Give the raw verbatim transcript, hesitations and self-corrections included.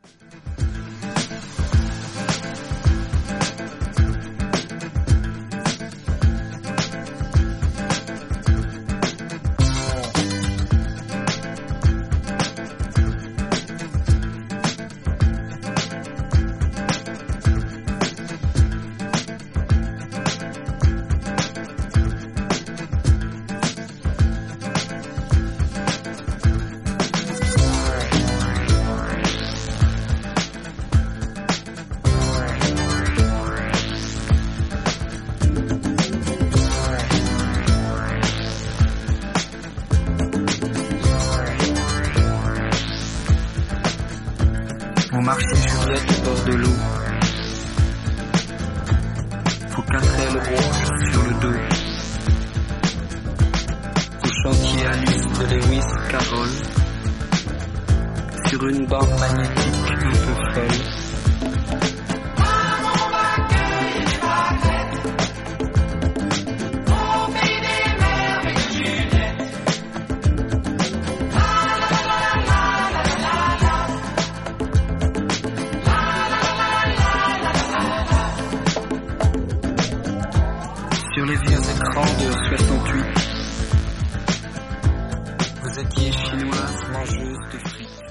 Vous marchez Juliette au bord de l'eau. Vos quatre ailes rouges sur le dos. Vous chantiez Alice de Lewis Carroll sur une bande magnétique un peu folle. Sur les vieux écrans de soixante-huit, vous étiez chinoise mangeuse de frites.